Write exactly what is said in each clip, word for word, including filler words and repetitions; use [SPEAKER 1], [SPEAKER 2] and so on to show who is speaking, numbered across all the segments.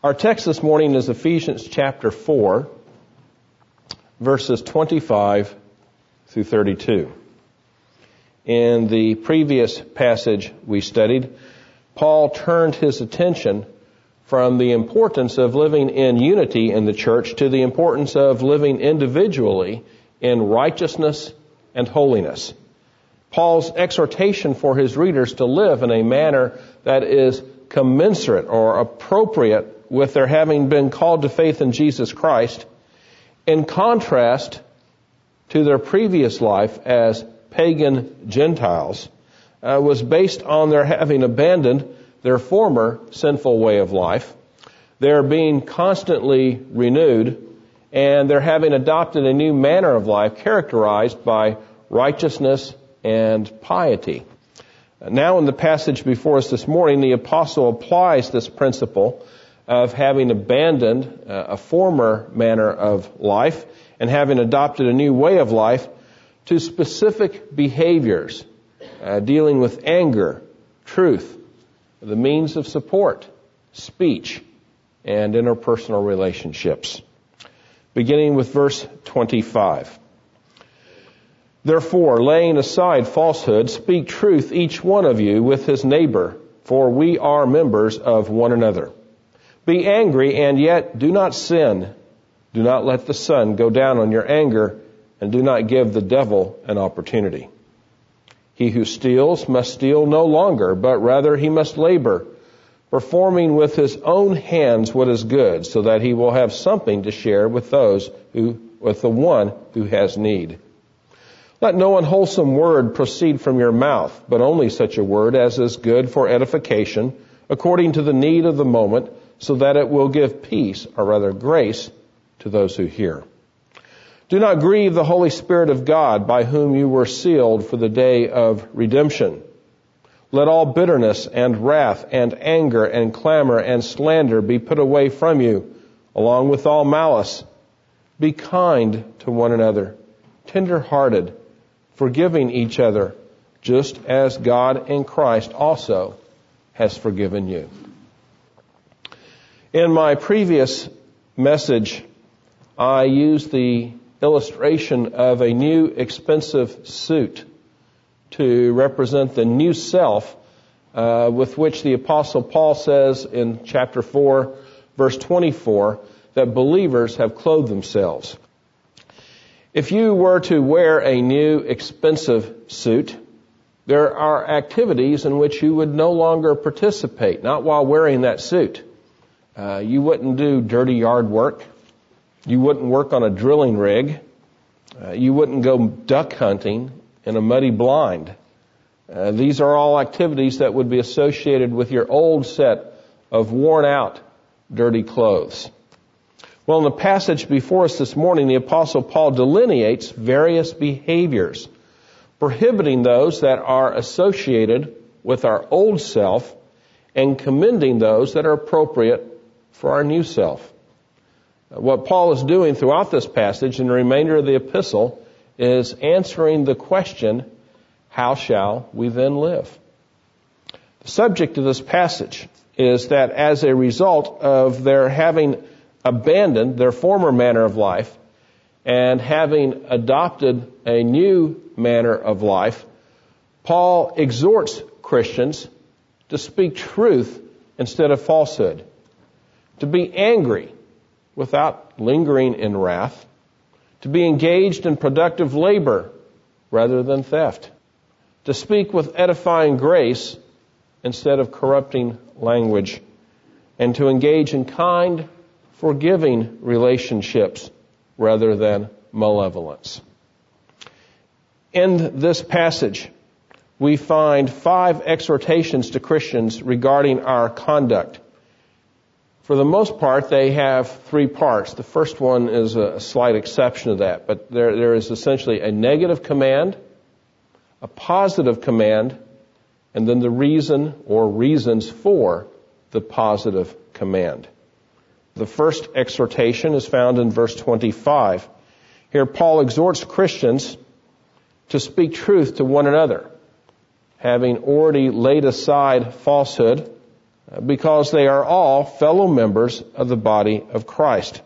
[SPEAKER 1] Our text this morning is Ephesians chapter four, verses twenty-five through thirty-two. In the previous passage we studied, Paul turned his attention from the importance of living in unity in the church to the importance of living individually in righteousness and holiness. Paul's exhortation for his readers to live in a manner that is commensurate or appropriate with their having been called to faith in Jesus Christ, in contrast to their previous life as pagan Gentiles, uh, was based on their having abandoned their former sinful way of life, their being constantly renewed, and their having adopted a new manner of life characterized by righteousness and piety. Now in the passage before us this morning, the apostle applies this principle of having abandoned uh, a former manner of life and having adopted a new way of life to specific behaviors, uh, dealing with anger, truth, the means of support, speech, and interpersonal relationships. Beginning with verse twenty-five. Therefore, laying aside falsehood, speak truth each one of you with his neighbor, for we are members of one another. Be angry and yet do not sin. Do not let the sun go down on your anger, and do not give the devil an opportunity. He who steals must steal no longer, but rather he must labor, performing with his own hands what is good, so that he will have something to share with those who, with the one who has need. Let no unwholesome word proceed from your mouth, but only such a word as is good for edification, according to the need of the moment, so that it will give peace, or rather grace, to those who hear. Do not grieve the Holy Spirit of God, by whom you were sealed for the day of redemption. Let all bitterness and wrath and anger and clamor and slander be put away from you, along with all malice. Be kind to one another, tender-hearted, forgiving each other, just as God in Christ also has forgiven you. In my previous message, I used the illustration of a new expensive suit to represent the new self uh, with which the Apostle Paul says in chapter four, verse twenty-four, that believers have clothed themselves. If you were to wear a new expensive suit, there are activities in which you would no longer participate, not while wearing that suit. Uh, you wouldn't do dirty yard work. You wouldn't work on a drilling rig. Uh, you wouldn't go duck hunting in a muddy blind. Uh, these are all activities that would be associated with your old set of worn out, dirty clothes. Well, in the passage before us this morning, the Apostle Paul delineates various behaviors, prohibiting those that are associated with our old self and commending those that are appropriate for our new self. What Paul is doing throughout this passage and the remainder of the epistle is answering the question, how shall we then live? The subject of this passage is that as a result of their having abandoned their former manner of life and having adopted a new manner of life, Paul exhorts Christians to speak truth instead of falsehood, to be angry without lingering in wrath, to be engaged in productive labor rather than theft, to speak with edifying grace instead of corrupting language, and to engage in kind, forgiving relationships rather than malevolence. In this passage, we find five exhortations to Christians regarding our conduct. For the most part, they have three parts. The first one is a slight exception to that, but there, there is essentially a negative command, a positive command, and then the reason or reasons for the positive command. The first exhortation is found in verse twenty-five. Here Paul exhorts Christians to speak truth to one another, having already laid aside falsehood, because they are all fellow members of the body of Christ.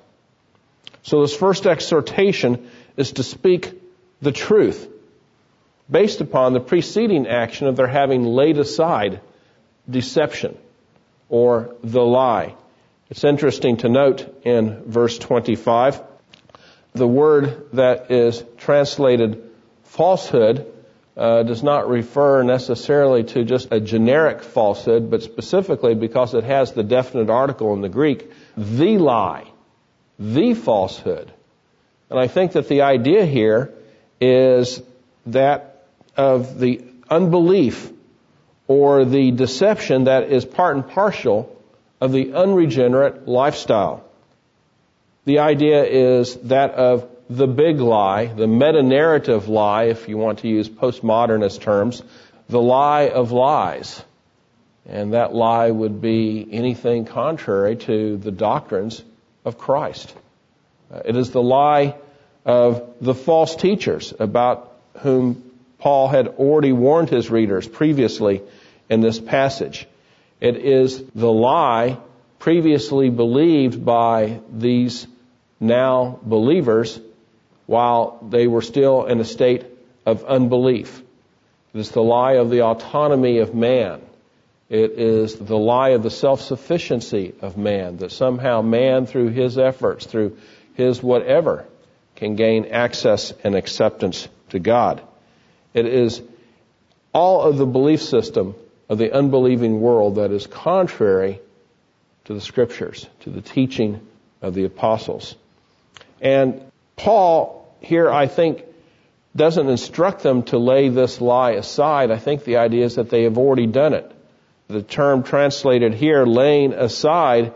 [SPEAKER 1] So this first exhortation is to speak the truth, based upon the preceding action of their having laid aside deception or the lie. It's interesting to note in verse twenty-five, the word that is translated falsehood uh, does not refer necessarily to just a generic falsehood, but specifically because it has the definite article in the Greek, the lie, the falsehood. And I think that the idea here is that of the unbelief or the deception that is part and parcel of the unregenerate lifestyle. The idea is that of the big lie, the meta-narrative lie, if you want to use postmodernist terms, the lie of lies. And that lie would be anything contrary to the doctrines of Christ. Uh, it is the lie of the false teachers about whom Paul had already warned his readers previously in this passage. It is the lie previously believed by these now believers while they were still in a state of unbelief. It is the lie of the autonomy of man. It is the lie of the self-sufficiency of man, that somehow man, through his efforts, through his whatever, can gain access and acceptance to God. It is all of the belief system of the unbelieving world that is contrary to the Scriptures, to the teaching of the apostles. And Paul here, I think, doesn't instruct them to lay this lie aside. I think the idea is that they have already done it. The term translated here, laying aside,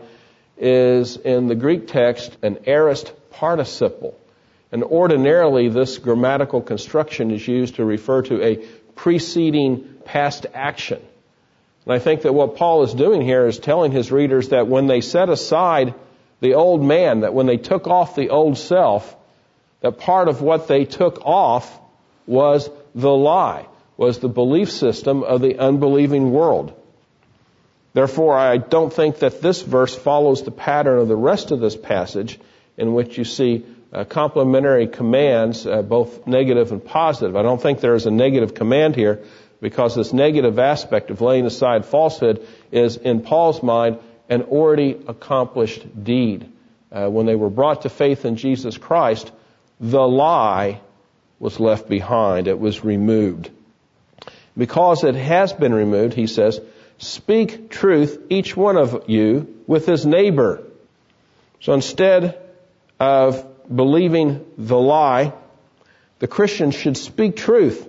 [SPEAKER 1] is in the Greek text an aorist participle. And ordinarily this grammatical construction is used to refer to a preceding past action. And I think that what Paul is doing here is telling his readers that when they set aside the old man, that when they took off the old self, that part of what they took off was the lie, was the belief system of the unbelieving world. Therefore, I don't think that this verse follows the pattern of the rest of this passage, in which you see uh, complementary commands, uh, both negative and positive. I don't think there is a negative command here, because this negative aspect of laying aside falsehood is, in Paul's mind, an already accomplished deed. Uh, when they were brought to faith in Jesus Christ, the lie was left behind. It was removed. Because it has been removed, he says, speak truth, each one of you, with his neighbor. So instead of believing the lie, the Christian should speak truth,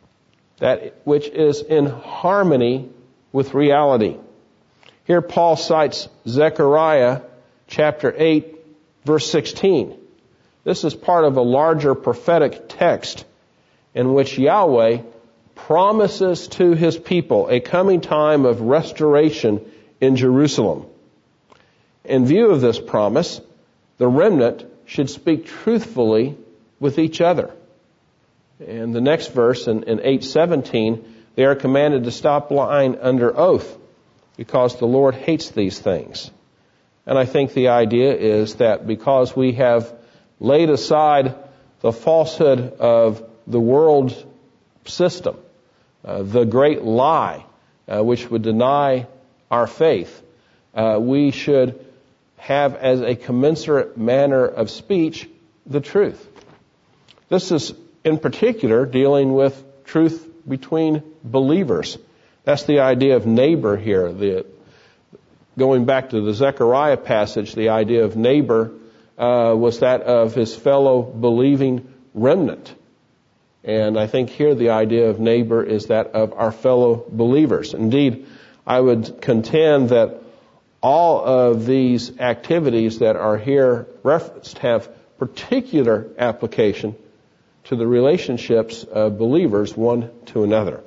[SPEAKER 1] that which is in harmony with reality. Here Paul cites Zechariah chapter eight, verse sixteen. This is part of a larger prophetic text in which Yahweh promises to his people a coming time of restoration in Jerusalem. In view of this promise, the remnant should speak truthfully with each other. In the next verse, in, in eight seventeen, they are commanded to stop lying under oath, because the Lord hates these things. And I think the idea is that because we have laid aside the falsehood of the world system, uh, the great lie, uh, which would deny our faith, uh, we should have as a commensurate manner of speech the truth. This is in particular dealing with truth between believers. That's the idea of neighbor here. The, going back to the Zechariah passage, the idea of neighbor uh, was that of his fellow believing remnant. And I think here the idea of neighbor is that of our fellow believers. Indeed, I would contend that all of these activities that are here referenced have particular application to the relationships of believers one to another.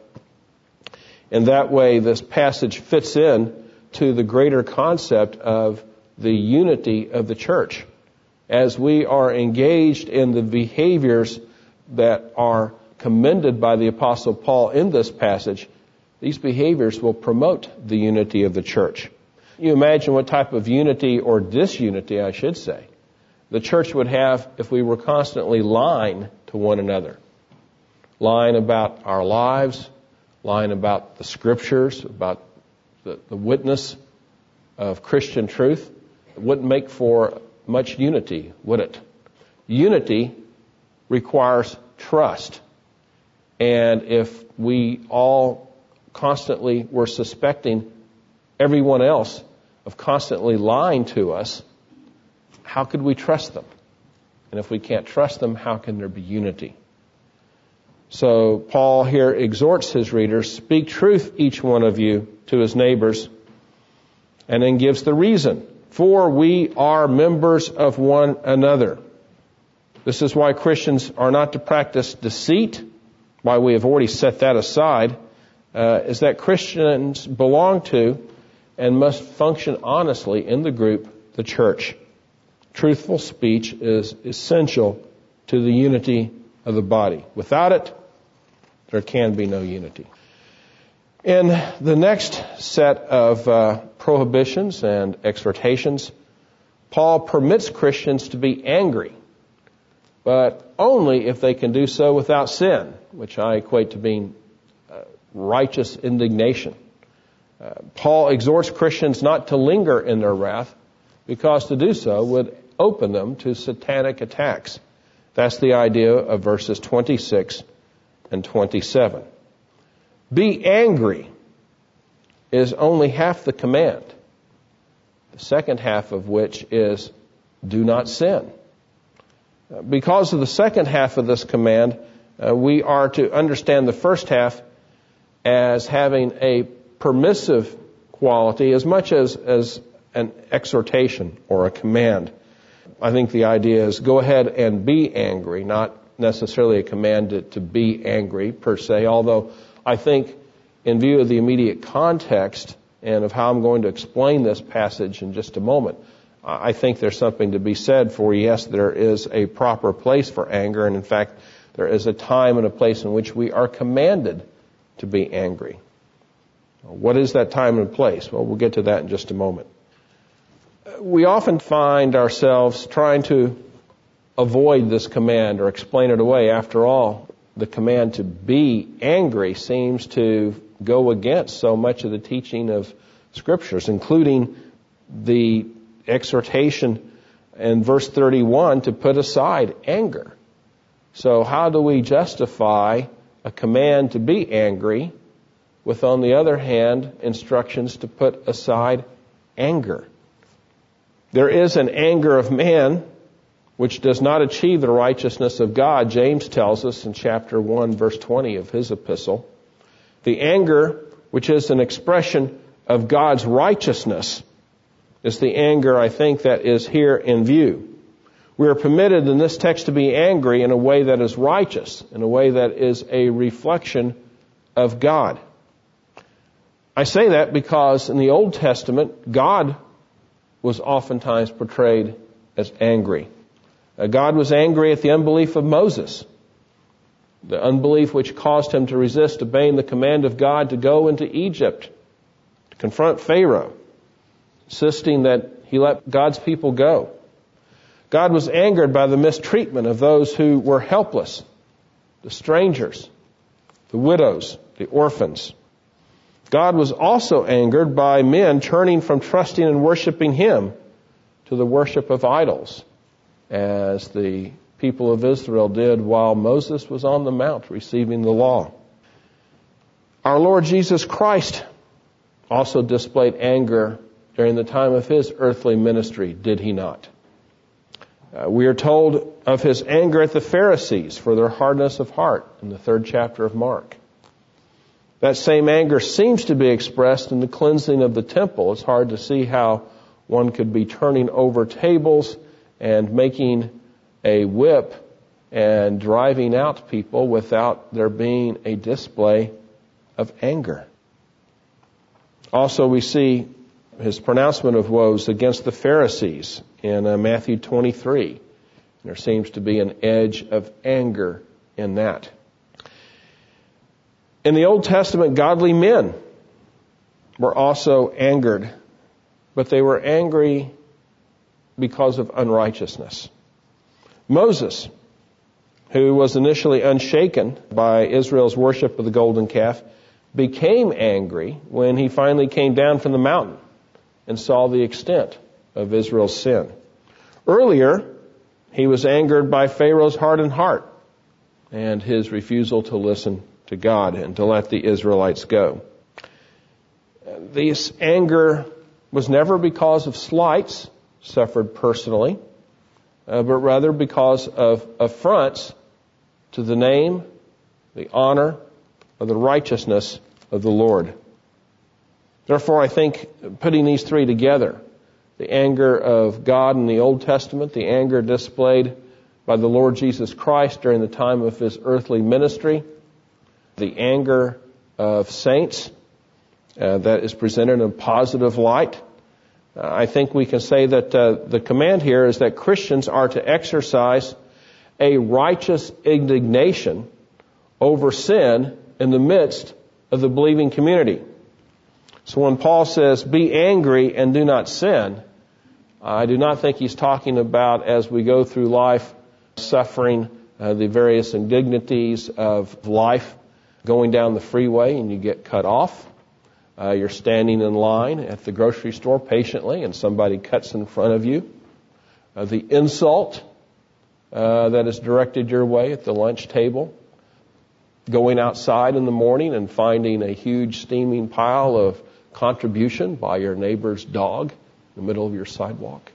[SPEAKER 1] In that way, this passage fits in to the greater concept of the unity of the church. As we are engaged in the behaviors that are commended by the Apostle Paul in this passage, these behaviors will promote the unity of the church. You imagine what type of unity or disunity, I should say, the church would have if we were constantly lying to one another. Lying about our lives, lying about the Scriptures, about the, the witness of Christian truth. It wouldn't make for much unity, would it? Unity requires trust. And if we all constantly were suspecting everyone else of constantly lying to us, how could we trust them? And if we can't trust them, how can there be unity? So Paul here exhorts his readers, speak truth, each one of you, to his neighbors, and then gives the reason. For we are members of one another. This is why Christians are not to practice deceit, why we have already set that aside, uh, is that Christians belong to and must function honestly in the group, the church. Truthful speech is essential to the unity of the body. Without it, there can be no unity. In the next set of uh, prohibitions and exhortations, Paul permits Christians to be angry, but only if they can do so without sin, which I equate to being uh, righteous indignation. Uh, Paul exhorts Christians not to linger in their wrath, because to do so would open them to satanic attacks. That's the idea of verses twenty-six and twenty-seven. Be angry is only half the command, the second half of which is do not sin. Because of the second half of this command, uh, we are to understand the first half as having a permissive quality as much as, as an exhortation or a command. I think the idea is go ahead and be angry, not necessarily a command to, to be angry per se, although I think in view of the immediate context and of how I'm going to explain this passage in just a moment, I think there's something to be said for, yes, there is a proper place for anger, and in fact, there is a time and a place in which we are commanded to be angry. What is that time and place? Well, we'll get to that in just a moment. We often find ourselves trying to avoid this command or explain it away. After all, the command to be angry seems to go against so much of the teaching of Scriptures, including the exhortation in verse thirty-one to put aside anger. So how do we justify a command to be angry with, on the other hand, instructions to put aside anger? There is an anger of man which does not achieve the righteousness of God, James tells us in chapter one, verse twenty of his epistle. The anger, which is an expression of God's righteousness, is the anger, I think, that is here in view. We are permitted in this text to be angry in a way that is righteous, in a way that is a reflection of God. I say that because in the Old Testament, God was oftentimes portrayed as angry. Uh, God was angry at the unbelief of Moses, the unbelief which caused him to resist obeying the command of God to go into Egypt, to confront Pharaoh, insisting that he let God's people go. God was angered by the mistreatment of those who were helpless, the strangers, the widows, the orphans. God was also angered by men turning from trusting and worshiping Him to the worship of idols, as the people of Israel did while Moses was on the mount receiving the law. Our Lord Jesus Christ also displayed anger during the time of His earthly ministry, did He not? Uh, we are told of His anger at the Pharisees for their hardness of heart in the third chapter of Mark. That same anger seems to be expressed in the cleansing of the temple. It's hard to see how one could be turning over tables and making a whip and driving out people without there being a display of anger. Also, we see His pronouncement of woes against the Pharisees in uh, Matthew twenty-three. There seems to be an edge of anger in that. In the Old Testament, godly men were also angered but they were angry because of unrighteousness. Moses, who was initially unshaken by Israel's worship of the golden calf, became angry when he finally came down from the mountain and saw the extent of Israel's sin. Earlier, he was angered by Pharaoh's hardened heart and his refusal to listen to God and to let the Israelites go. This anger was never because of slights suffered personally, uh, but rather because of affronts to the name, the honor, or the righteousness of the Lord. Therefore, I think putting these three together, the anger of God in the Old Testament, the anger displayed by the Lord Jesus Christ during the time of His earthly ministry, the anger of saints uh, that is presented in a positive light, uh, I think we can say that uh, the command here is that Christians are to exercise a righteous indignation over sin in the midst of the believing community. So when Paul says, be angry and do not sin, I do not think he's talking about as we go through life suffering uh, the various indignities of life, going down the freeway and you get cut off. Uh, you're standing in line at the grocery store patiently and somebody cuts in front of you. Uh, the insult uh, that is directed your way at the lunch table. Going outside in the morning and finding a huge steaming pile of contribution by your neighbor's dog in the middle of your sidewalk.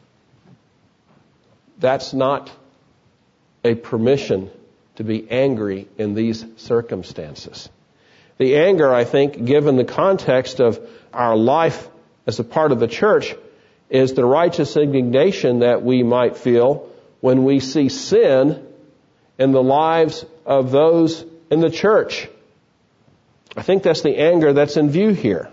[SPEAKER 1] That's not a permission to be angry in these circumstances. The anger, I think, given the context of our life as a part of the church, is the righteous indignation that we might feel when we see sin in the lives of those in the church. I think that's the anger that's in view here.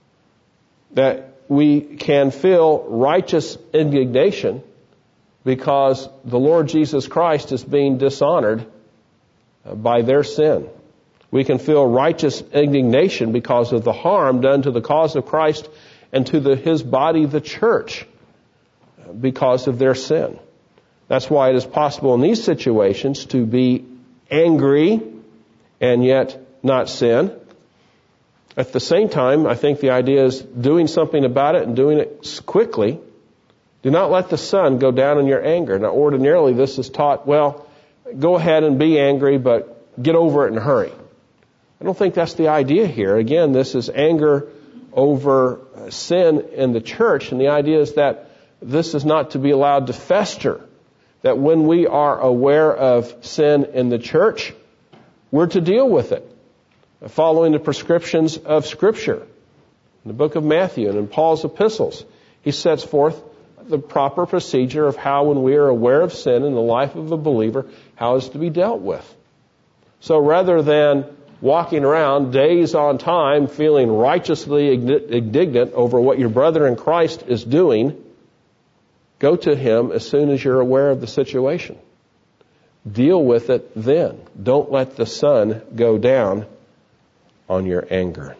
[SPEAKER 1] That we can feel righteous indignation because the Lord Jesus Christ is being dishonored by their sin. We can feel righteous indignation because of the harm done to the cause of Christ and to the, His body, the church, because of their sin. That's why it is possible in these situations to be angry and yet not sin. At the same time, I think the idea is doing something about it and doing it quickly. Do not let the sun go down in your anger. Now, ordinarily, this is taught, well, go ahead and be angry, but get over it in a hurry. I don't think that's the idea here. Again, this is anger over sin in the church, and the idea is that this is not to be allowed to fester. That when we are aware of sin in the church, we're to deal with it, following the prescriptions of Scripture. In the book of Matthew and in Paul's epistles, he sets forth the proper procedure of how, when we are aware of sin in the life of a believer, how it's to be dealt with. So rather than walking around days on time feeling righteously indignant over what your brother in Christ is doing, go to him as soon as you're aware of the situation. Deal with it then. Don't let the sun go down on your anger.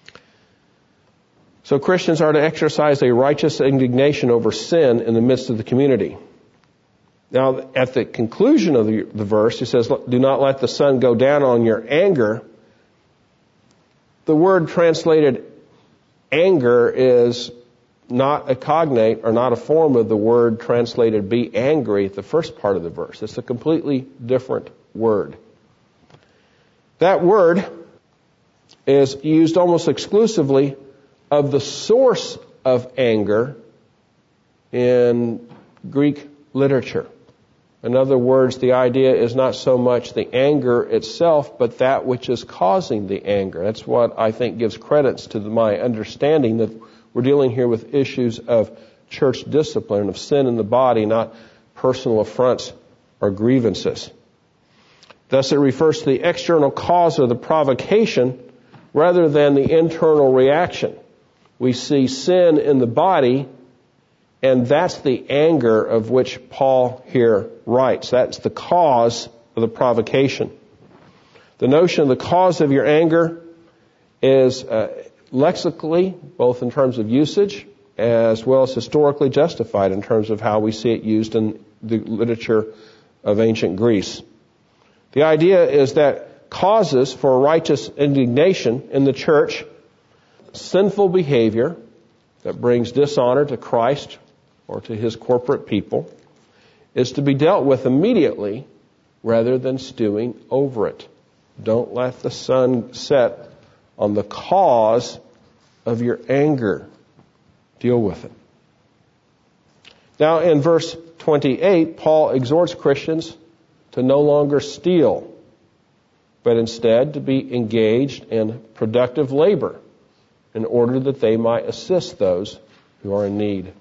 [SPEAKER 1] So Christians are to exercise a righteous indignation over sin in the midst of the community. Now, at the conclusion of the, the verse, he says, do not let the sun go down on your anger. The word translated anger is not a cognate or not a form of the word translated be angry at the first part of the verse. It's a completely different word. That word is used almost exclusively of the source of anger in Greek literature. In other words, the idea is not so much the anger itself, but that which is causing the anger. That's what I think gives credence to my understanding that we're dealing here with issues of church discipline, of sin in the body, not personal affronts or grievances. Thus, it refers to the external cause of the provocation rather than the internal reaction. We see sin in the body, and that's the anger of which Paul here writes. That's the cause of the provocation. The notion of the cause of your anger is uh, lexically, both in terms of usage as well as historically justified in terms of how we see it used in the literature of ancient Greece. The idea is that causes for righteous indignation in the church, sinful behavior that brings dishonor to Christ or to his corporate people, is to be dealt with immediately rather than stewing over it. Don't let the sun set on the cause of your anger. Deal with it. Now in verse twenty-eight, Paul exhorts Christians to no longer steal, but instead to be engaged in productive labor in order that they might assist those who are in need.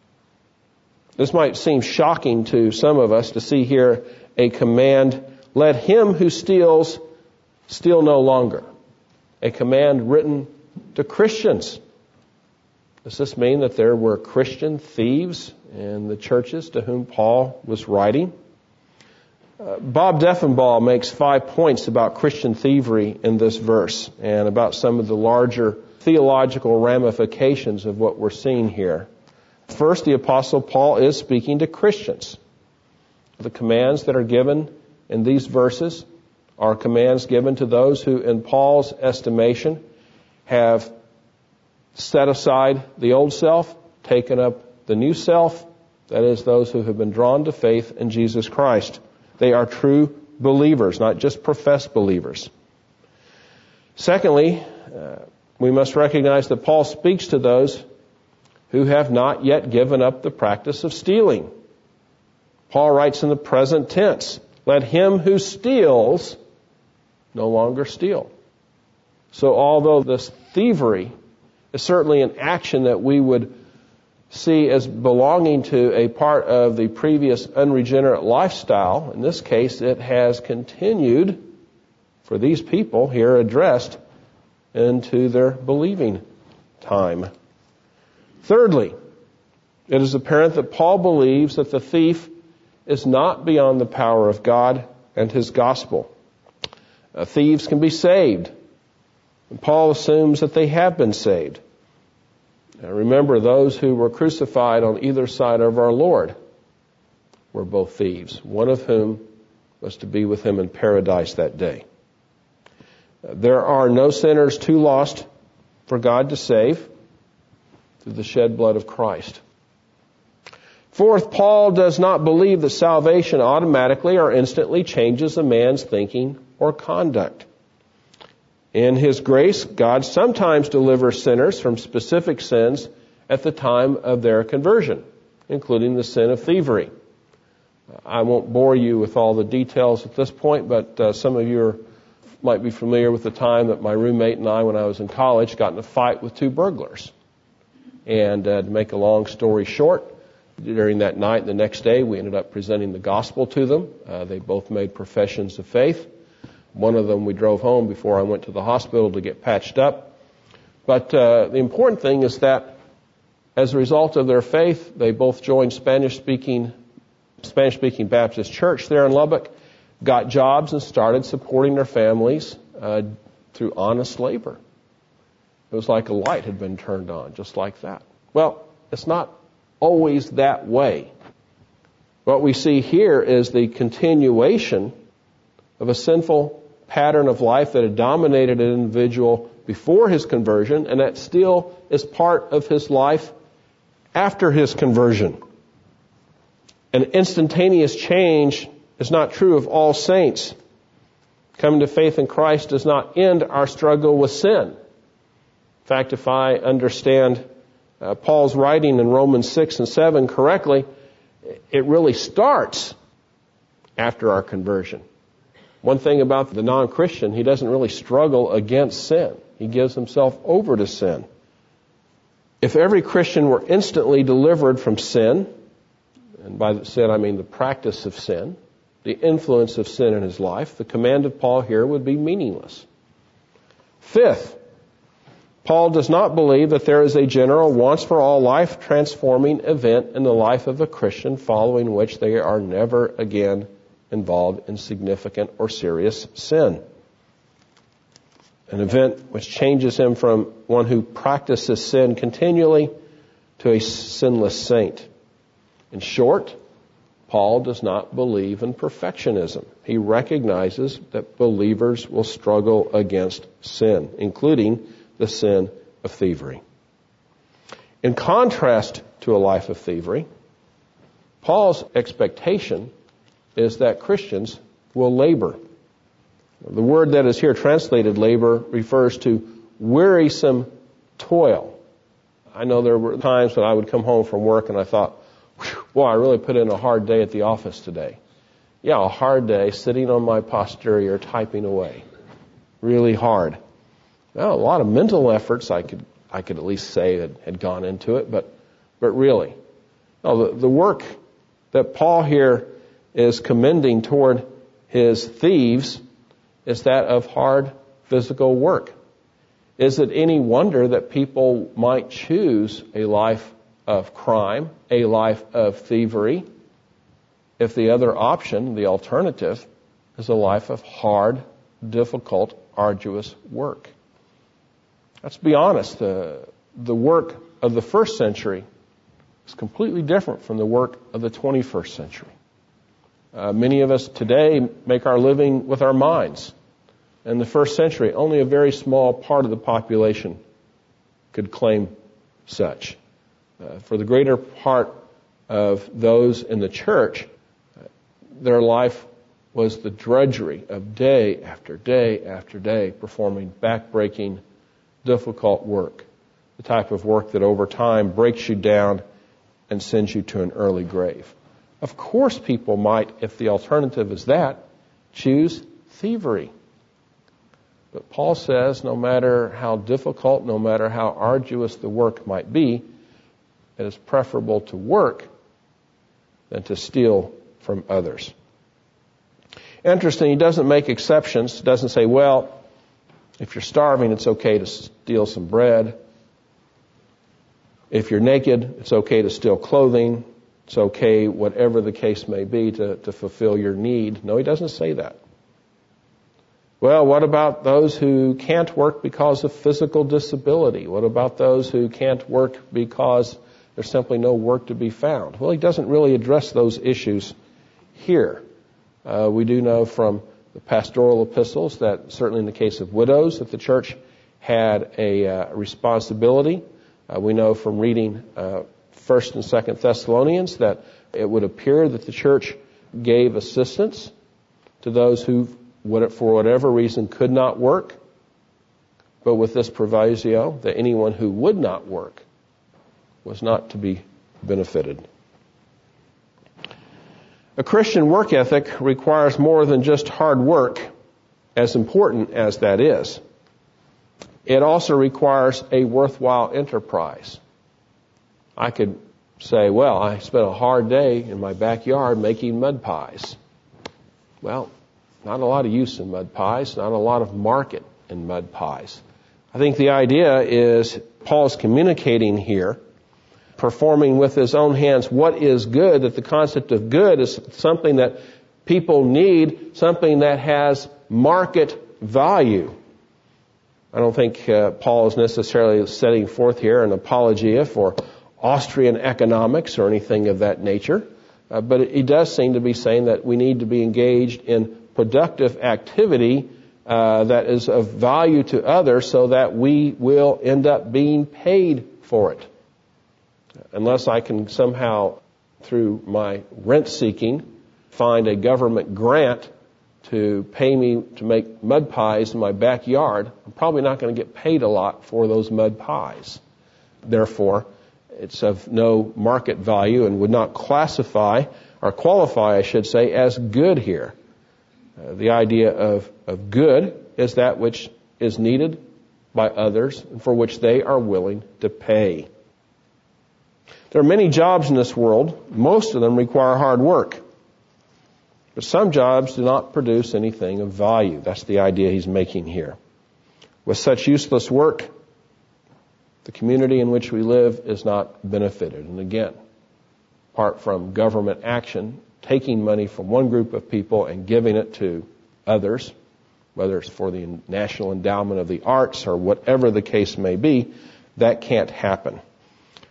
[SPEAKER 1] This might seem shocking to some of us to see here a command, let him who steals steal no longer. A command written to Christians. Does this mean that there were Christian thieves in the churches to whom Paul was writing? Uh, Bob Deffinbaugh makes five points about Christian thievery in this verse and about some of the larger theological ramifications of what we're seeing here. First, the Apostle Paul is speaking to Christians. The commands that are given in these verses are commands given to those who, in Paul's estimation, have set aside the old self, taken up the new self, that is, those who have been drawn to faith in Jesus Christ. They are true believers, not just professed believers. Secondly, uh, we must recognize that Paul speaks to those who have not yet given up the practice of stealing. Paul writes in the present tense, let him who steals no longer steal. So although this thievery is certainly an action that we would see as belonging to a part of the previous unregenerate lifestyle, in this case it has continued for these people here addressed into their believing time. Thirdly, it is apparent that Paul believes that the thief is not beyond the power of God and his gospel. Uh, thieves can be saved. And Paul assumes that they have been saved. Now remember, those who were crucified on either side of our Lord were both thieves, one of whom was to be with him in paradise that day. Uh, there are no sinners too lost for God to save through the shed blood of Christ. Fourth, Paul does not believe that salvation automatically or instantly changes a man's thinking or conduct. In his grace, God sometimes delivers sinners from specific sins at the time of their conversion, including the sin of thievery. I won't bore you with all the details at this point, but uh, some of you are, might be familiar with the time that my roommate and I, when I was in college, got in a fight with two burglars. And uh, to make a long story short, during that night and the next day, we ended up presenting the gospel to them. Uh, they both made professions of faith. One of them we drove home before I went to the hospital to get patched up. But uh, the important thing is that as a result of their faith, they both joined Spanish-speaking Spanish-speaking Baptist Church there in Lubbock, got jobs and started supporting their families uh, through honest labor. It was like a light had been turned on, just like that. Well, it's not always that way. What we see here is the continuation of a sinful pattern of life that had dominated an individual before his conversion, and that still is part of his life after his conversion. An instantaneous change is not true of all saints. Coming to faith in Christ does not end our struggle with sin. In fact, if I understand uh, Paul's writing in Romans six and seven correctly, it really starts after our conversion. One thing about the non-Christian, he doesn't really struggle against sin. He gives himself over to sin. If every Christian were instantly delivered from sin, and by sin I mean the practice of sin, the influence of sin in his life, the command of Paul here would be meaningless. Fifth, Paul does not believe that there is a general, once-for-all, life-transforming event in the life of a Christian following which they are never again involved in significant or serious sin. An event which changes him from one who practices sin continually to a sinless saint. In short, Paul does not believe in perfectionism. He recognizes that believers will struggle against sin, including the sin of thievery. In contrast to a life of thievery, Paul's expectation is that Christians will labor. The word that is here translated labor refers to wearisome toil. I know there were times when I would come home from work and I thought, boy, I really put in a hard day at the office today. Yeah, a hard day sitting on my posterior typing away. Really hard. Well, a lot of mental efforts I could I could at least say had, had gone into it, but but really. No, the, the work that Paul here is commending toward his thieves is that of hard physical work. Is it any wonder that people might choose a life of crime, a life of thievery, if the other option, the alternative, is a life of hard, difficult, arduous work? Let's be honest, the, the work of the first century is completely different from the work of the twenty-first century. Uh, many of us today make our living with our minds. In the first century, only a very small part of the population could claim such. Uh, for the greater part of those in the church, uh, their life was the drudgery of day after day after day performing backbreaking, difficult work, the type of work that over time breaks you down and sends you to an early grave. Of course people might, if the alternative is that, choose thievery. But Paul says no matter how difficult, no matter how arduous the work might be, it is preferable to work than to steal from others. Interesting, he doesn't make exceptions. He doesn't say, well, if you're starving, it's okay to steal some bread. If you're naked, it's okay to steal clothing. It's okay, whatever the case may be, to, to fulfill your need. No, he doesn't say that. Well, what about those who can't work because of physical disability? What about those who can't work because there's simply no work to be found? Well, he doesn't really address those issues here. Uh, we do know from the pastoral epistles that certainly in the case of widows that the church had a uh, responsibility. Uh, we know from reading uh, First and Second Thessalonians that it would appear that the church gave assistance to those who, for whatever reason, could not work, but with this proviso that anyone who would not work was not to be benefited. A Christian work ethic requires more than just hard work, as important as that is. It also requires a worthwhile enterprise. I could say, well, I spent a hard day in my backyard making mud pies. Well, not a lot of use in mud pies, not a lot of market in mud pies. I think the idea is Paul's communicating here, performing with his own hands what is good, that the concept of good is something that people need, something that has market value. I don't think uh, Paul is necessarily setting forth here an apologia for Austrian economics or anything of that nature, uh, but it, it does seem to be saying that we need to be engaged in productive activity uh, that is of value to others so that we will end up being paid for it. Unless I can somehow, through my rent seeking, find a government grant to pay me to make mud pies in my backyard, I'm probably not going to get paid a lot for those mud pies. Therefore, it's of no market value and would not classify or qualify, I should say, as good here. Uh, the idea of, of good is that which is needed by others and for which they are willing to pay. There are many jobs in this world. Most of them require hard work. But some jobs do not produce anything of value. That's the idea he's making here. With such useless work, the community in which we live is not benefited. And again, apart from government action, taking money from one group of people and giving it to others, whether it's for the National Endowment of the Arts or whatever the case may be, that can't happen.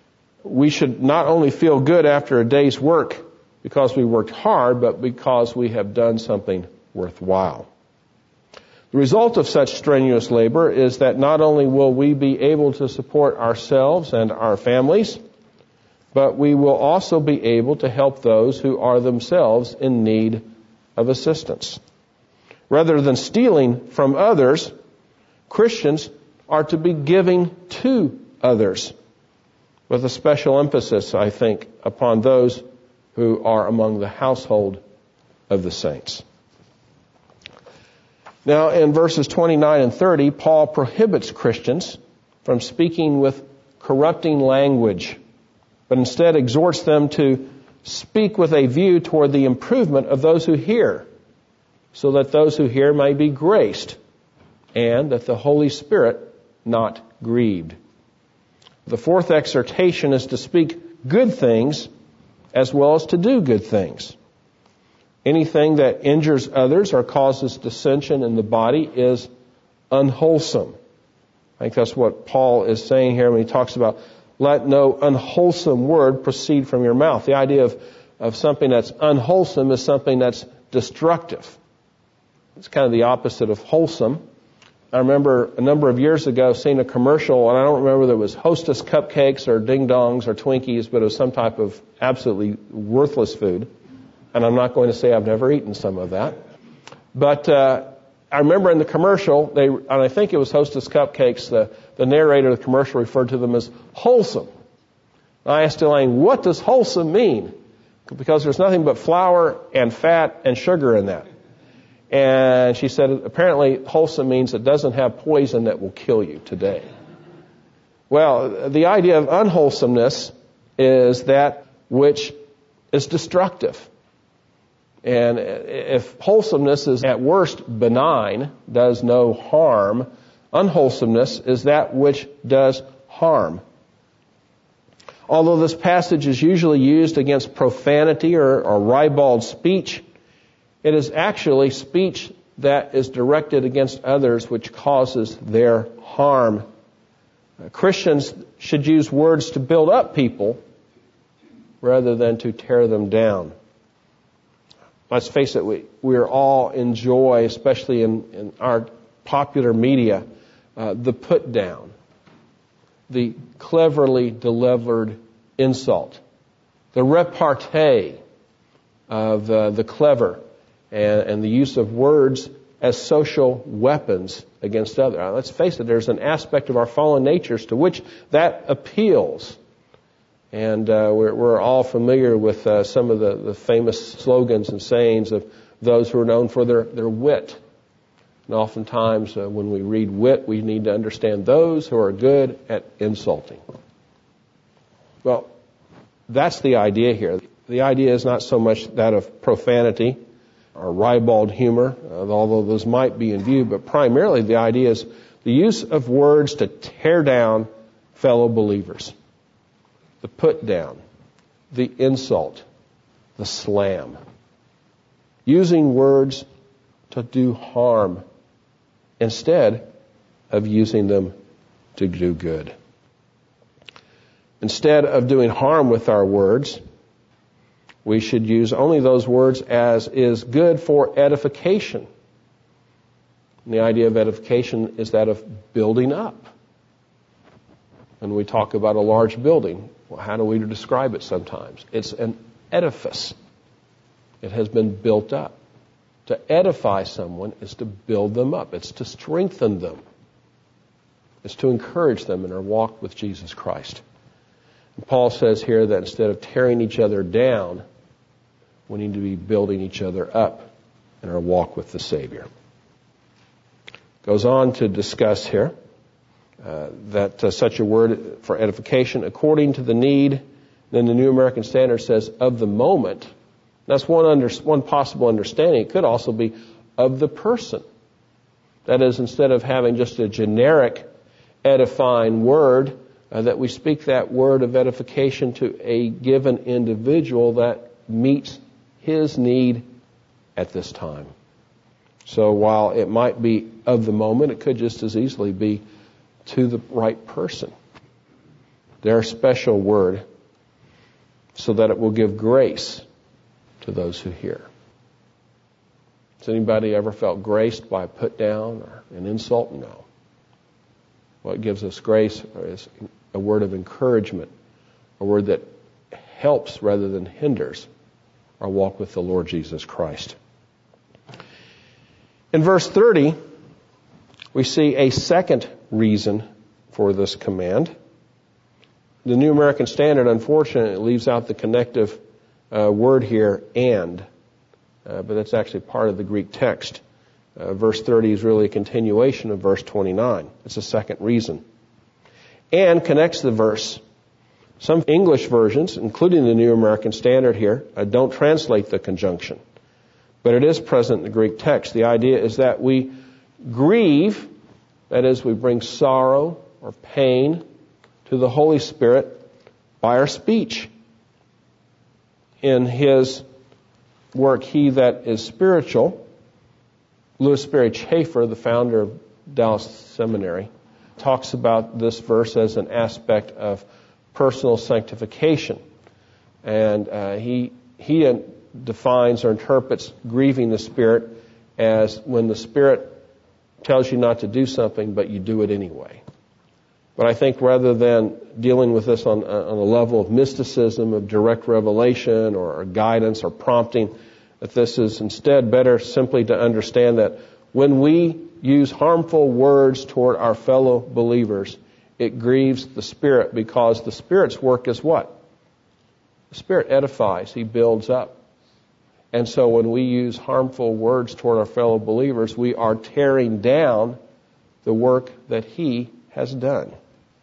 [SPEAKER 1] we should not only feel good after a day's work because we worked hard, but because we have done something worthwhile. The result of such strenuous labor is that not only will we be able to support ourselves and our families, but we will also be able to help those who are themselves in need of assistance. Rather than stealing from others, Christians are to be giving to others, with a special emphasis, I think, upon those who are among the household of the saints. Now, in verses twenty-nine and thirty, Paul prohibits Christians from speaking with corrupting language, but instead exhorts them to speak with a view toward the improvement of those who hear, so that those who hear may be graced, and that the Holy Spirit not grieved. The fourth exhortation is to speak good things as well as to do good things. Anything that injures others or causes dissension in the body is unwholesome. I think that's what Paul is saying here when he talks about let no unwholesome word proceed from your mouth. The idea of, of something that's unwholesome is something that's destructive. It's kind of the opposite of wholesome. I remember a number of years ago seeing a commercial, and I don't remember whether it was Hostess cupcakes or Ding Dongs or Twinkies, but it was some type of absolutely worthless food. And I'm not going to say I've never eaten some of that. But uh, I remember in the commercial, they, and I think it was Hostess cupcakes, the, the narrator of the commercial referred to them as wholesome. I asked Elaine, what does wholesome mean? Because there's nothing but flour and fat and sugar in that. And she said, apparently wholesome means it doesn't have poison that will kill you today. Well, the idea of unwholesomeness is that which is destructive. And if wholesomeness is at worst benign, does no harm, unwholesomeness is that which does harm. Although this passage is usually used against profanity or, or ribald speech, it is actually speech that is directed against others which causes their harm. Uh, Christians should use words to build up people rather than to tear them down. Let's face it, we, we're all enjoy, especially in, in our popular media, uh, the put down, the cleverly delivered insult, the repartee of uh, the clever, and, and the use of words as social weapons against others. Now, let's face it, there's an aspect of our fallen natures to which that appeals. And uh, we're, we're all familiar with uh, some of the, the famous slogans and sayings of those who are known for their, their wit. And oftentimes uh, when we read wit, we need to understand those who are good at insulting. Well, that's the idea here. The idea is not so much that of profanity or ribald humor, uh, although those might be in view, but primarily the idea is the use of words to tear down fellow believers. The put down, the insult, the slam. Using words to do harm instead of using them to do good. Instead of doing harm with our words, we should use only those words as is good for edification. And the idea of edification is that of building up. When we talk about a large building, well, how do we describe it sometimes? It's an edifice. It has been built up. To edify someone is to build them up. It's to strengthen them. It's to encourage them in their walk with Jesus Christ. And Paul says here that instead of tearing each other down, we need to be building each other up in our walk with the Savior. Goes on to discuss here uh, that uh, such a word for edification, according to the need, then the New American Standard says, of the moment. That's one under, one possible understanding. It could also be of the person. That is, instead of having just a generic edifying word, uh, that we speak that word of edification to a given individual that meets his need at this time. So while it might be of the moment, it could just as easily be to the right person. Their special word so that it will give grace to those who hear. Has anybody ever felt graced by a put down or an insult? No. What gives us grace is a word of encouragement, a word that helps rather than hinders our walk with the Lord Jesus Christ. In verse thirty, we see a second reason for this command. The New American Standard, unfortunately, leaves out the connective uh, word here, and. Uh, but that's actually part of the Greek text. Uh, verse thirty is really a continuation of verse twenty-nine. It's a second reason. And connects the verse. Some English versions, including the New American Standard here, uh, don't translate the conjunction. But it is present in the Greek text. The idea is that we grieve, that is, we bring sorrow or pain to the Holy Spirit by our speech. In his work, He That Is Spiritual, Louis Sperry Chafer, the founder of Dallas Seminary, talks about this verse as an aspect of personal sanctification. And uh, he he defines or interprets grieving the Spirit as when the Spirit tells you not to do something, but you do it anyway. But I think rather than dealing with this on, on a level of mysticism, of direct revelation or, or guidance or prompting, that this is instead better simply to understand that when we use harmful words toward our fellow believers, it grieves the Spirit, because the Spirit's work is what? The Spirit edifies. He builds up. And so when we use harmful words toward our fellow believers, we are tearing down the work that He has done.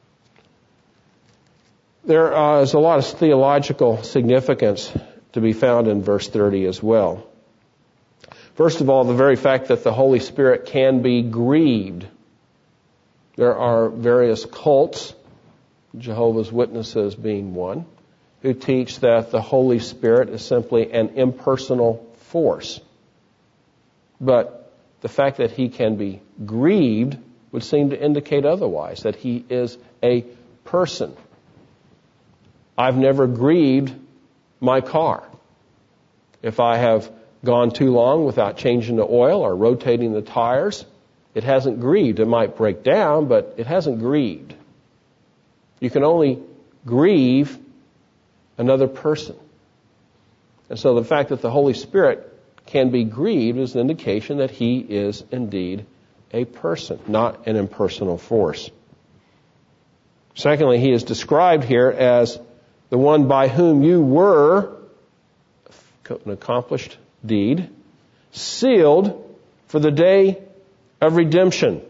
[SPEAKER 1] There uh, is a lot of theological significance to be found in verse thirty as well. First of all, the very fact that the Holy Spirit can be grieved. There are various cults, Jehovah's Witnesses being one, who teach that the Holy Spirit is simply an impersonal force. But the fact that He can be grieved would seem to indicate otherwise, that He is a person. I've never grieved my car. If I have gone too long without changing the oil or rotating the tires, it hasn't grieved. It might break down, but it hasn't grieved. You can only grieve another person. And so the fact that the Holy Spirit can be grieved is an indication that He is indeed a person, not an impersonal force. Secondly, He is described here as the one by whom you were, an accomplished deed, sealed for the day of redemption.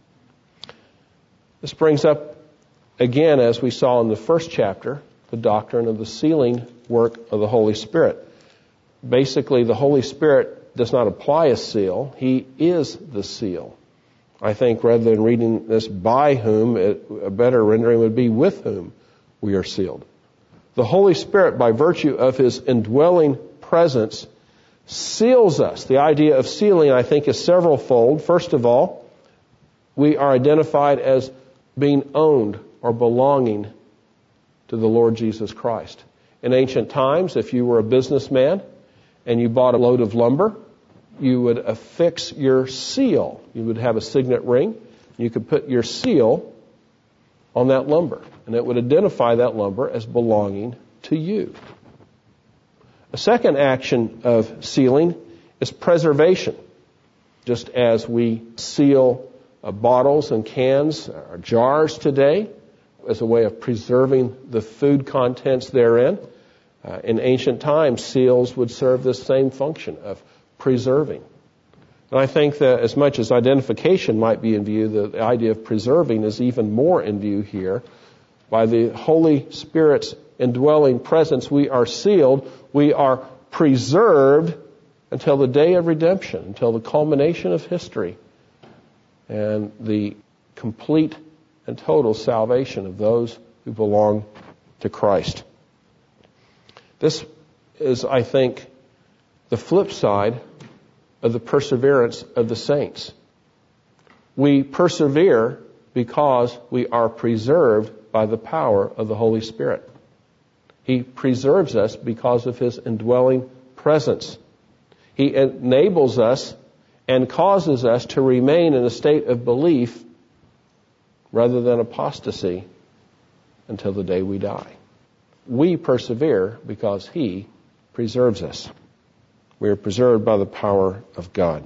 [SPEAKER 1] This brings up, again, as we saw in the first chapter, the doctrine of the sealing work of the Holy Spirit. Basically, the Holy Spirit does not apply a seal. He is the seal. I think rather than reading this by whom, it, a better rendering would be with whom we are sealed. The Holy Spirit, by virtue of His indwelling presence, seals us. The idea of sealing, I think, is severalfold. First of all, we are identified as being owned or belonging to the Lord Jesus Christ. In ancient times, if you were a businessman and you bought a load of lumber, you would affix your seal. You would have a signet ring. You could put your seal on that lumber, and it would identify that lumber as belonging to you. A second action of sealing is preservation. Just as we seal uh, bottles and cans or jars today as a way of preserving the food contents therein, uh, in ancient times, seals would serve this same function of preserving. And I think that as much as identification might be in view, the idea of preserving is even more in view here. By the Holy Spirit's indwelling presence, we are sealed, we are preserved until the day of redemption, until the culmination of history and the complete and total salvation of those who belong to Christ. This is, I think, the flip side of the perseverance of the saints. We persevere because we are preserved by the power of the Holy Spirit. He preserves us because of His indwelling presence. He enables us and causes us to remain in a state of belief rather than apostasy until the day we die. We persevere because He preserves us. We are preserved by the power of God.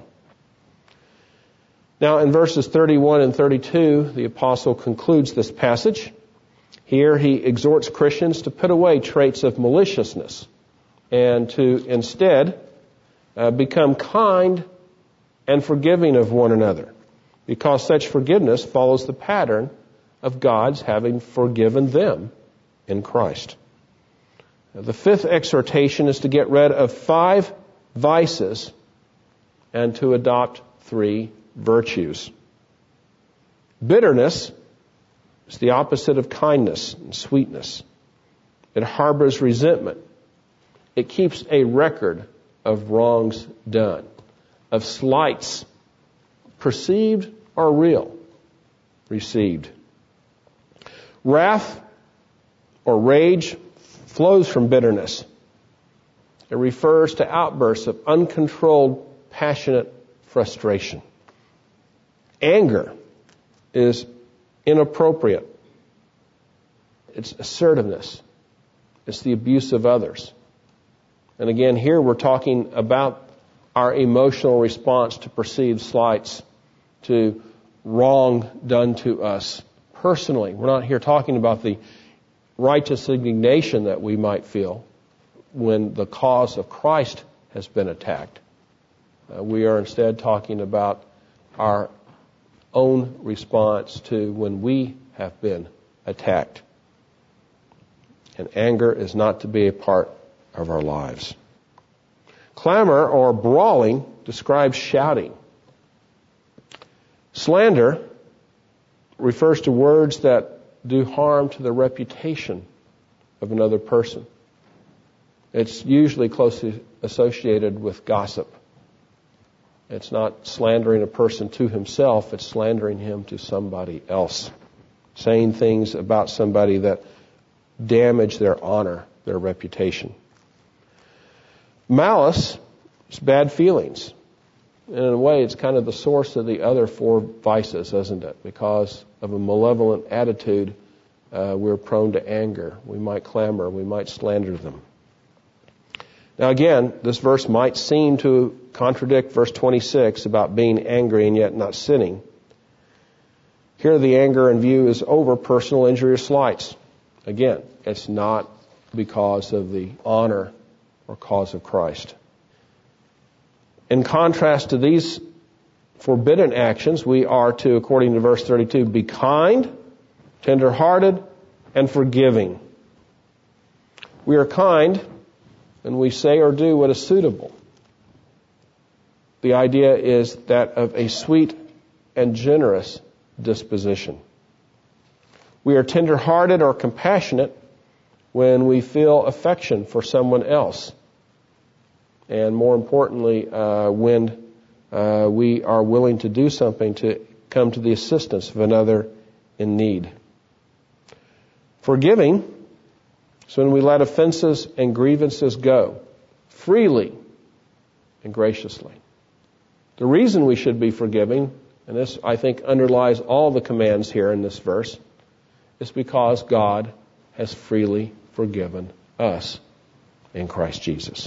[SPEAKER 1] Now in verses thirty-one and thirty-two, the apostle concludes this passage. Here he exhorts Christians to put away traits of maliciousness and to instead uh, become kind and forgiving of one another, because such forgiveness follows the pattern of God's having forgiven them in Christ. Now, the fifth exhortation is to get rid of five vices and to adopt three virtues. Bitterness is the opposite of kindness and sweetness. It harbors resentment. It keeps a record of wrongs done, of slights, perceived or real, received. Wrath or rage flows from bitterness. It refers to outbursts of uncontrolled, passionate frustration. Anger is inappropriate. It's assertiveness. It's the abuse of others. And again, here we're talking about our emotional response to perceived slights, to wrong done to us personally. We're not here talking about the righteous indignation that we might feel when the cause of Christ has been attacked. Uh, we are instead talking about our own response to when we have been attacked. And anger is not to be a part of our lives. Clamor or brawling describes shouting. Slander refers to words that do harm to the reputation of another person. It's usually closely associated with gossip. It's not slandering a person to himself, it's slandering him to somebody else. Saying things about somebody that damage their honor, their reputation. Malice is bad feelings. And in a way, it's kind of the source of the other four vices, isn't it? Because of a malevolent attitude, uh, we're prone to anger. We might clamor, we might slander them. Now again, this verse might seem to contradict verse twenty-six about being angry and yet not sinning. Here the anger in view is over personal injury or slights. Again, it's not because of the honor or cause of Christ. In contrast to these forbidden actions, we are to, according to verse thirty-two, be kind, tender-hearted, and forgiving. We are kind when we say or do what is suitable. The idea is that of a sweet and generous disposition. We are tender-hearted or compassionate when we feel affection for someone else. And more importantly, uh, when uh, we are willing to do something to come to the assistance of another in need. Forgiving is when we let offenses and grievances go freely and graciously. The reason we should be forgiving, and this I think underlies all the commands here in this verse, is because God has freely forgiven us in Christ Jesus.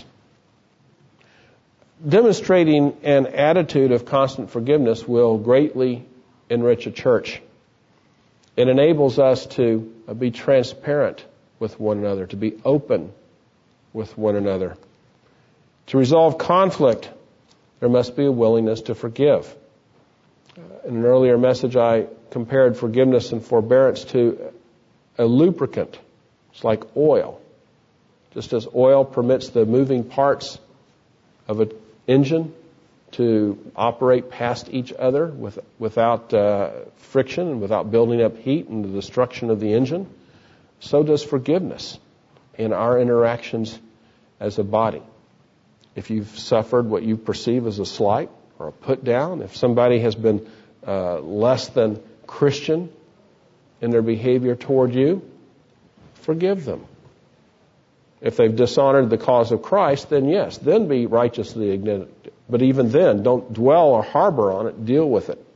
[SPEAKER 1] Demonstrating an attitude of constant forgiveness will greatly enrich a church. It enables us to be transparent with one another, to be open with one another. To resolve conflict, there must be a willingness to forgive. In an earlier message, I compared forgiveness and forbearance to a lubricant. It's like oil. Just as oil permits the moving parts of an engine to operate past each other with, without uh, friction and without building up heat and the destruction of the engine, so does forgiveness in our interactions as a body. If you've suffered what you perceive as a slight or a put down, if somebody has been uh, less than Christian in their behavior toward you, forgive them. If they've dishonored the cause of Christ, then yes, then be righteously indignant. But even then, don't dwell or harbor on it, deal with it.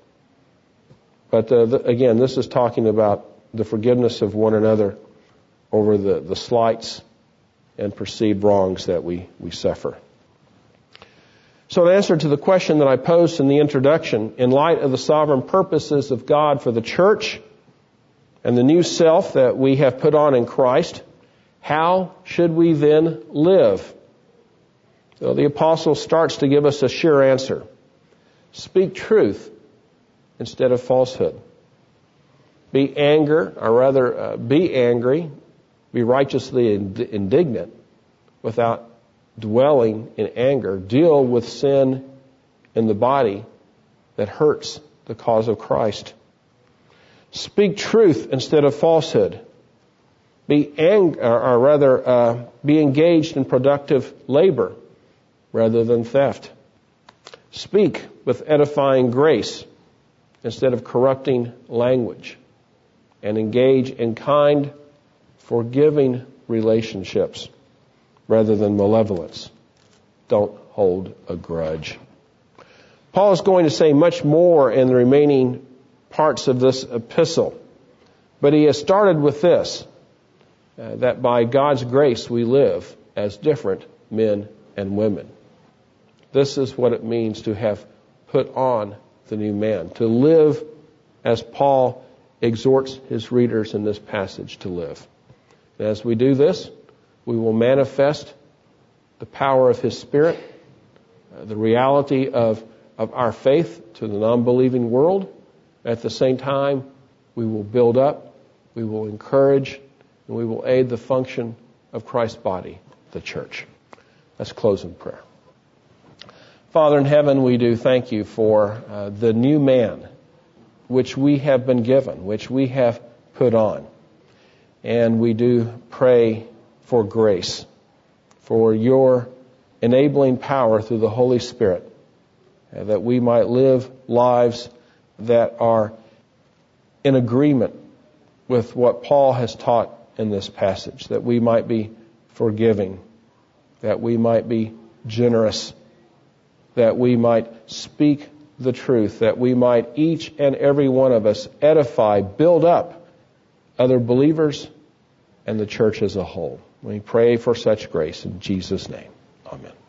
[SPEAKER 1] But uh, the, again, this is talking about the forgiveness of one another over the, the slights and perceived wrongs that we, we suffer. So in answer to the question that I posed in the introduction, in light of the sovereign purposes of God for the church and the new self that we have put on in Christ, how should we then live? So the apostle starts to give us a sure answer. Speak truth instead of falsehood. Be anger, or rather, uh, be angry, be righteously ind- indignant without dwelling in anger. Deal with sin in the body that hurts the cause of Christ. Speak truth instead of falsehood. Be ang- or, or rather, uh, be engaged in productive labor rather than theft. Speak with edifying grace instead of corrupting language. And engage in kind, forgiving relationships rather than malevolence. Don't hold a grudge. Paul is going to say much more in the remaining parts of this epistle, but he has started with this, uh, that by God's grace we live as different men and women. This is what it means to have put on the new man, to live as Paul exhorts his readers in this passage to live. And as we do this, we will manifest the power of his Spirit, uh, the reality of, of our faith to the non-believing world. At the same time, we will build up, we will encourage, and we will aid the function of Christ's body, the church. Let's close in prayer. Father in heaven, we do thank you for uh, the new man which we have been given, which we have put on. And we do pray for grace, for your enabling power through the Holy Spirit, uh, that we might live lives that are in agreement with what Paul has taught in this passage, that we might be forgiving, that we might be generous, that we might speak the truth, that we might, each and every one of us, edify, build up other believers and the church as a whole. We pray for such grace in Jesus' name. Amen.